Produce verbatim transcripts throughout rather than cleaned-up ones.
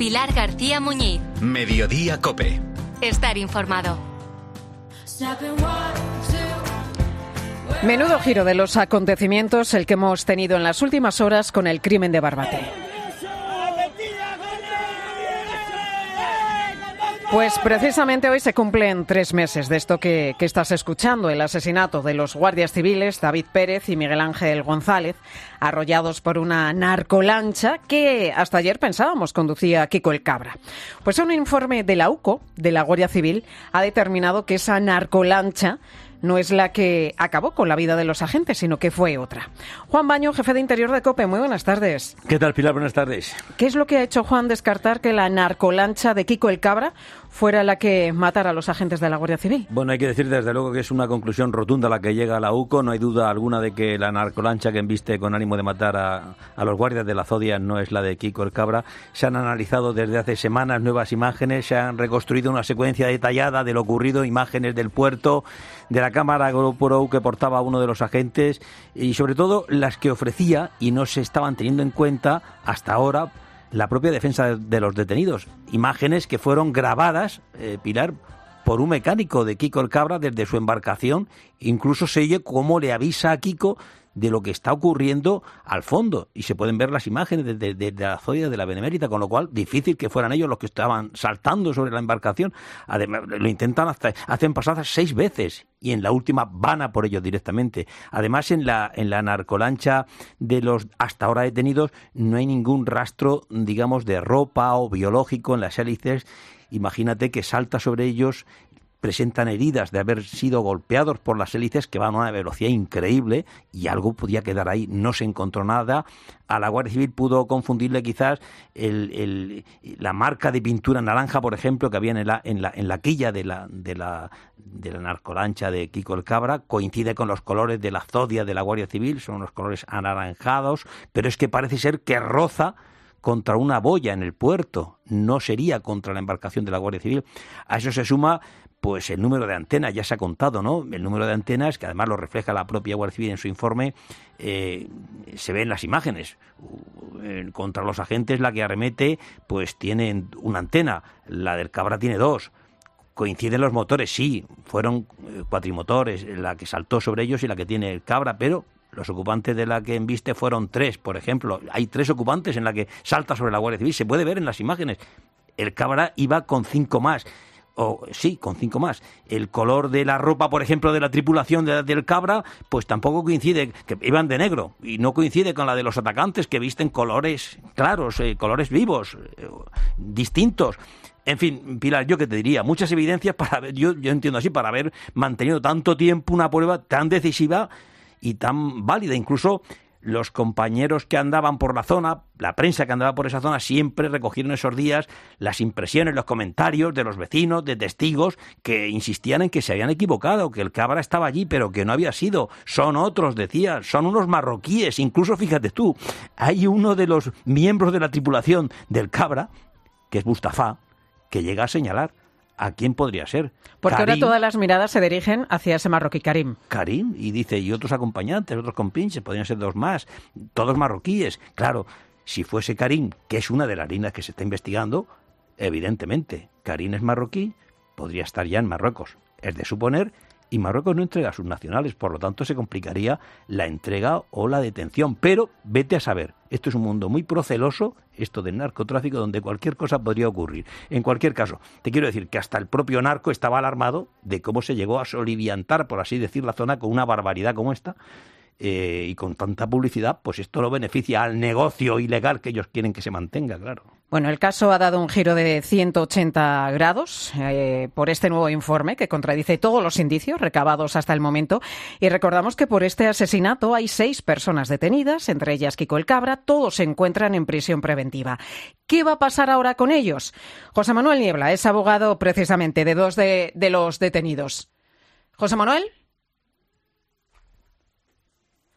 Pilar García Muñiz. Mediodía COPE. Estar informado. Menudo giro de los acontecimientos el que hemos tenido en las últimas horas con el crimen de Barbate. Pues precisamente hoy se cumplen tres meses de esto que, que estás escuchando, el asesinato de los guardias civiles David Pérez y Miguel Ángel González, arrollados por una narcolancha que hasta ayer pensábamos conducía Kiko el Cabra. Pues un informe de la U C O, de la Guardia Civil, ha determinado que esa narcolancha no es la que acabó con la vida de los agentes, sino que fue otra. Juan Baño, jefe de Interior de COPE, muy buenas tardes. ¿Qué tal, Pilar? Buenas tardes. ¿Qué es lo que ha hecho Juan descartar que la narcolancha de Kiko el Cabra fuera la que matara a los agentes de la Guardia Civil? Bueno, hay que decir desde luego que es una conclusión rotunda la que llega a la U C O. No hay duda alguna de que la narcolancha que embiste con ánimo de matar a, a los guardias de la Zodia no es la de Kiko el Cabra. Se han analizado desde hace semanas nuevas imágenes, se han reconstruido una secuencia detallada de lo ocurrido, imágenes del puerto, de la cámara GoPro que portaba uno de los agentes y sobre todo las que ofrecía y no se estaban teniendo en cuenta hasta ahora la propia defensa de los detenidos. Imágenes que fueron grabadas, eh, Pilar, por un mecánico de Kiko el Cabra desde su embarcación. Incluso se oye cómo le avisa a Kiko de lo que está ocurriendo al fondo y se pueden ver las imágenes desde de, de la Zodia de la Benemérita, con lo cual difícil que fueran ellos los que estaban saltando sobre la embarcación. Además, lo intentan hasta hacen pasadas seis veces y en la última van a por ellos directamente. Además, en la en la narcolancha de los hasta ahora detenidos no hay ningún rastro, digamos, de ropa o biológico en las hélices. Imagínate que salta sobre ellos, presentan heridas de haber sido golpeados por las hélices que van a una velocidad increíble y algo podía quedar ahí. No se encontró nada. A la Guardia Civil pudo confundirle quizás el, el, la marca de pintura naranja, por ejemplo, que había en la, en la, en la quilla de la, de, la, de la narcolancha de Kiko el Cabra. Coincide con los colores de la Zodia de la Guardia Civil, son unos colores anaranjados, pero es que parece ser que roza contra una boya en el puerto. No sería contra la embarcación de la Guardia Civil. A eso se suma pues el número de antenas, ya se ha contado, ¿no? El número de antenas, que además lo refleja la propia Guardia Civil en su informe, eh, se ve en las imágenes. Eh, contra los agentes la que arremete, pues tiene una antena, la del Cabra tiene dos. Coinciden los motores, sí, fueron eh, cuatrimotores, la que saltó sobre ellos y la que tiene el Cabra, pero los ocupantes de la que embiste fueron tres, por ejemplo. Hay tres ocupantes en la que salta sobre la Guardia Civil, se puede ver en las imágenes. El Cabra iba con cinco más. O sí, con cinco más. El color de la ropa, por ejemplo, de la tripulación de, del Cabra, pues tampoco coincide, que iban de negro, y no coincide con la de los atacantes que visten colores claros, eh, colores vivos, eh, distintos. En fin, Pilar, yo qué te diría, muchas evidencias para ver, yo, yo entiendo así, para haber mantenido tanto tiempo una prueba tan decisiva y tan válida. Incluso los compañeros que andaban por la zona, la prensa que andaba por esa zona, siempre recogieron esos días las impresiones, los comentarios de los vecinos, de testigos, que insistían en que se habían equivocado, que el Cabra estaba allí, pero que no había sido. Son otros, decían, son unos marroquíes. Incluso, fíjate tú, hay uno de los miembros de la tripulación del Cabra, que es Mustafa, que llega a señalar ¿a quién podría ser? Porque Karim, ahora todas las miradas se dirigen hacia ese marroquí Karim. Karim, y dice, y otros acompañantes, otros compinches, podrían ser dos más, todos marroquíes. Claro, si fuese Karim, que es una de las líneas que se está investigando, evidentemente, Karim es marroquí, podría estar ya en Marruecos. Es de suponer, y Marruecos no entrega a sus nacionales, por lo tanto se complicaría la entrega o la detención. Pero vete a saber, esto es un mundo muy proceloso, esto del narcotráfico, donde cualquier cosa podría ocurrir. En cualquier caso, te quiero decir que hasta el propio narco estaba alarmado de cómo se llegó a soliviantar, por así decir, la zona con una barbaridad como esta, eh, y con tanta publicidad, pues esto lo beneficia al negocio ilegal que ellos quieren que se mantenga, claro. Bueno, el caso ha dado un giro de ciento ochenta grados eh, por este nuevo informe que contradice todos los indicios recabados hasta el momento. Y recordamos que por este asesinato hay seis personas detenidas, entre ellas Kiko el Cabra. Todos se encuentran en prisión preventiva. ¿Qué va a pasar ahora con ellos? José Manuel Niebla es abogado precisamente de dos de, de los detenidos. José Manuel.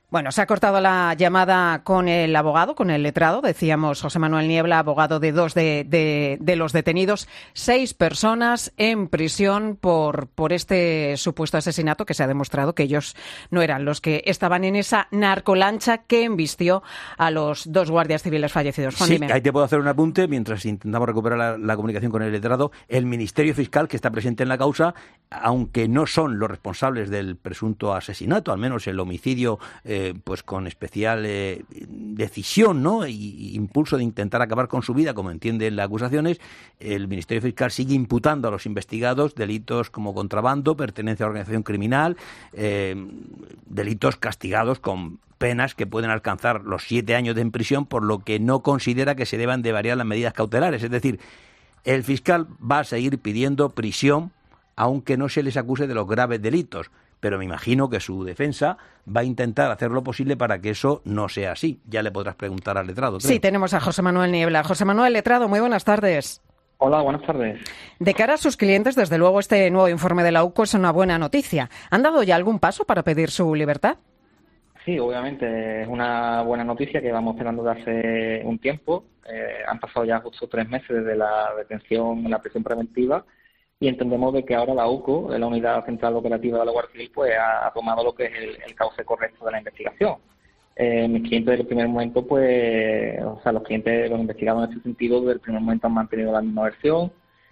Bueno, se ha cortado la llamada con el abogado, con el letrado, decíamos José Manuel Niebla, abogado de dos de, de, de los detenidos, seis personas en prisión por, por este supuesto asesinato que se ha demostrado que ellos no eran los que estaban en esa narcolancha que embistió a los dos guardias civiles fallecidos. Juan, sí, dime. Ahí te puedo hacer un apunte mientras intentamos recuperar la, la comunicación con el letrado. El Ministerio Fiscal, que está presente en la causa, aunque no son los responsables del presunto asesinato, al menos el homicidio, eh, pues con especial eh, decisión, ¿no? y impulso de intentar acabar con su vida, como entienden las acusaciones, el Ministerio Fiscal sigue imputando a los investigados delitos como contrabando, pertenencia a organización criminal, eh, delitos castigados con penas que pueden alcanzar los siete años de prisión, por lo que no considera que se deban de variar las medidas cautelares. Es decir, el fiscal va a seguir pidiendo prisión aunque no se les acuse de los graves delitos. Pero me imagino que su defensa va a intentar hacer lo posible para que eso no sea así. Ya le podrás preguntar al letrado. Creo. Sí, tenemos a José Manuel Niebla. José Manuel, letrado, muy buenas tardes. Hola, buenas tardes. De cara a sus clientes, desde luego, este nuevo informe de la U C O es una buena noticia. ¿Han dado ya algún paso para pedir su libertad? Sí, obviamente es una buena noticia que vamos esperando desde hace un tiempo. Eh, han pasado ya justo tres meses desde la detención, la prisión preventiva, y entendemos de que ahora la U C O, la Unidad Central Operativa de la Guardia Civil, pues ha, ha tomado lo que es el, el cauce correcto de la investigación. Eh, mis clientes desde el primer momento, pues, o sea, los clientes, los investigados en este sentido, desde el primer momento han mantenido la misma versión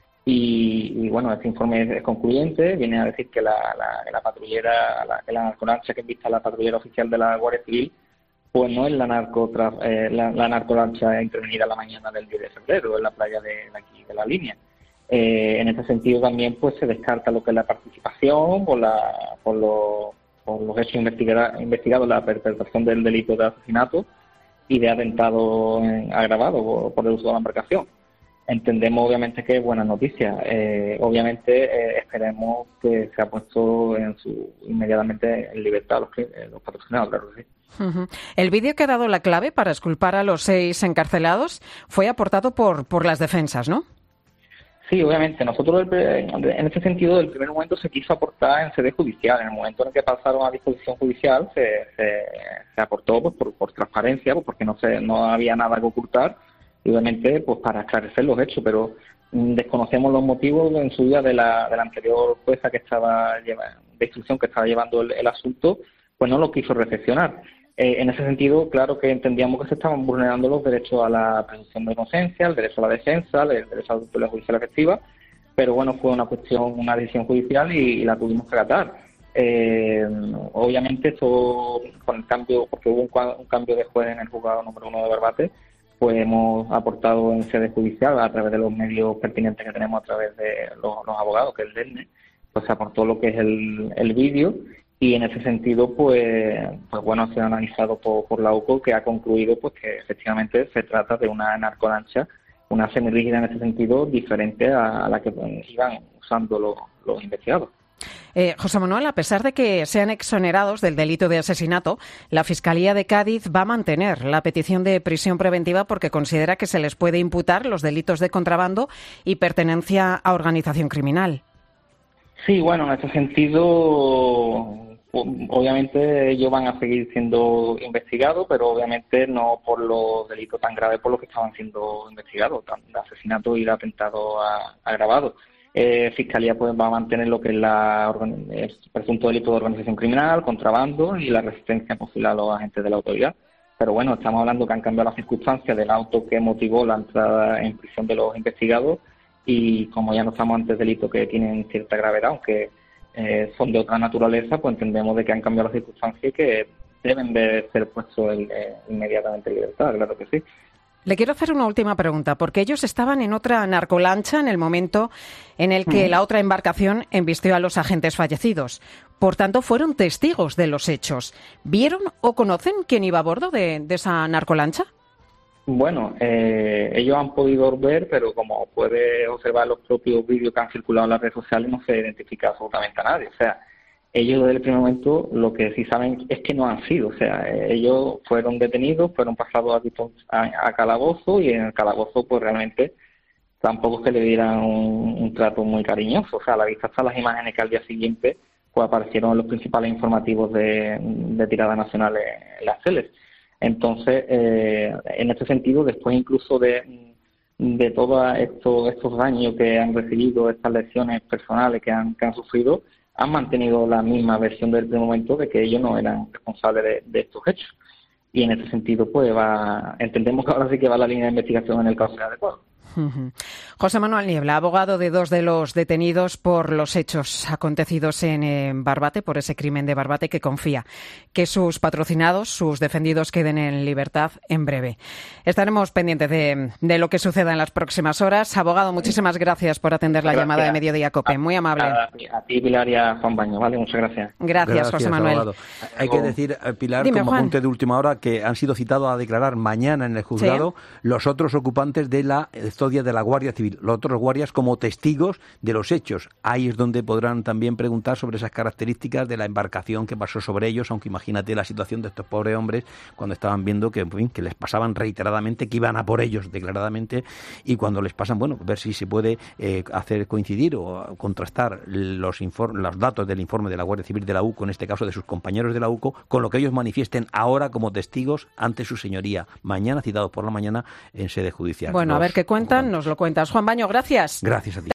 y, y bueno, este informe es, es concluyente, viene a decir que la, la, la patrullera, la, la narcolancha que vista la patrullera oficial de la Guardia Civil, pues no es la, narco, eh, la, la narcolancha intervenida la mañana del diez de febrero en la playa de, de aquí, de la línea. Eh, en ese sentido también pues se descarta lo que es la participación por, la, por, lo, por los hechos investigada, investigados, la perpetración del delito de asesinato y de atentado en, agravado por, por el uso de la embarcación. Entendemos obviamente que es buena noticia. Eh, obviamente eh, esperemos que se ha puesto en su inmediatamente en libertad los, los patrocinados, claro que sí. Uh-huh. El vídeo que ha dado la clave para exculpar a los seis encarcelados fue aportado por, por las defensas, ¿no? Sí, obviamente. Nosotros, en ese sentido, del primer momento se quiso aportar en sede judicial. En el momento en el que pasaron a disposición judicial, se, se, se aportó pues, por, por transparencia, pues, porque no se, no había nada que ocultar, y obviamente pues para esclarecer los hechos, pero mmm, desconocemos los motivos en su día de la, de la anterior jueza que estaba lleva, de instrucción que estaba llevando el, el asunto, pues no lo quiso recepcionar. Eh, en ese sentido, claro que entendíamos que se estaban vulnerando los derechos a la presunción de inocencia, el derecho a la defensa, el derecho a la tutela judicial efectiva, pero bueno, fue una cuestión, una decisión judicial y, y la tuvimos que acatar. Eh, obviamente esto, con el cambio, porque hubo un, un cambio de juez en el juzgado número uno de Barbate, pues hemos aportado en sede judicial a través de los medios pertinentes que tenemos a través de los, los abogados, que es el D E N E, pues se aportó lo que es el, el vídeo. Y en ese sentido, pues, pues bueno, se ha analizado por, por la U C O, que ha concluido pues que efectivamente se trata de una narcolancha, una semirrígida en ese sentido, diferente a, a la que pues, iban usando los, los investigados. Eh, José Manuel, a pesar de que sean exonerados del delito de asesinato, la Fiscalía de Cádiz va a mantener la petición de prisión preventiva porque considera que se les puede imputar los delitos de contrabando y pertenencia a organización criminal. Sí, bueno, en ese sentido, obviamente ellos van a seguir siendo investigados, pero obviamente no por los delitos tan graves por los que estaban siendo investigados, de asesinato y de atentado agravado. Eh, Fiscalía pues va a mantener lo que es la, el presunto delito de organización criminal, contrabando y la resistencia posible a los agentes de la autoridad. Pero bueno, estamos hablando que han cambiado las circunstancias del auto que motivó la entrada en prisión de los investigados y como ya no estamos ante delitos que tienen cierta gravedad, aunque eh, son de otra naturaleza, pues entendemos de que han cambiado las circunstancias y que deben de ser puestos el, eh, inmediatamente en libertad, claro que sí. Le quiero hacer una última pregunta, porque ellos estaban en otra narcolancha en el momento en el que mm. la otra embarcación embistió a los agentes fallecidos. Por tanto, fueron testigos de los hechos. ¿Vieron o conocen quién iba a bordo de, de esa narcolancha? Bueno, eh, ellos han podido ver, pero como puede observar los propios vídeos que han circulado en las redes sociales, no se identifica absolutamente a nadie. O sea, ellos desde el primer momento lo que sí saben es que no han sido. O sea, ellos fueron detenidos, fueron pasados a, a, a calabozo y en el calabozo pues realmente tampoco es que le dieran un, un trato muy cariñoso. O sea, a la vista están las imágenes que al día siguiente pues aparecieron los principales informativos de, de tirada nacional en las teles. Entonces, eh, en este sentido, después incluso de, de todos estos, estos daños que han recibido, estas lesiones personales que han, que han sufrido, han mantenido la misma versión desde el momento de que ellos no eran responsables de, de estos hechos. Y en ese sentido, pues va, entendemos que ahora sí que va la línea de investigación en el caso adecuado. Uh-huh. José Manuel Niebla, abogado de dos de los detenidos por los hechos acontecidos en, en Barbate, por ese crimen de Barbate, que confía que sus patrocinados, sus defendidos, queden en libertad en breve. Estaremos pendientes de, de lo que suceda en las próximas horas. Abogado, muchísimas gracias por atender la gracias. llamada de Mediodía COPE. Muy amable. A, a, a ti, Pilar, y a Juan Baño. Vale, muchas gracias. Gracias, gracias José Manuel. Abogado. Hay que decir, Pilar, Dime, como Juan. apunte de última hora, que han sido citados a declarar mañana en el juzgado ¿Sí? los otros ocupantes de la custodia de la Guardia Civil, los otros guardias como testigos de los hechos. Ahí es donde podrán también preguntar sobre esas características de la embarcación que pasó sobre ellos, aunque imagínate la situación de estos pobres hombres cuando estaban viendo que, en fin, que les pasaban reiteradamente, que iban a por ellos declaradamente, y cuando les pasan, bueno, ver si se puede eh, hacer coincidir o contrastar los, inform- los datos del informe de la Guardia Civil de la U C O, en este caso de sus compañeros de la U C O, con lo que ellos manifiesten ahora como testigos ante su señoría, mañana, citados por la mañana en sede judicial. Bueno, los, a ver qué cuentan, nos lo cuentas. Juan Baño, gracias. Gracias a ti.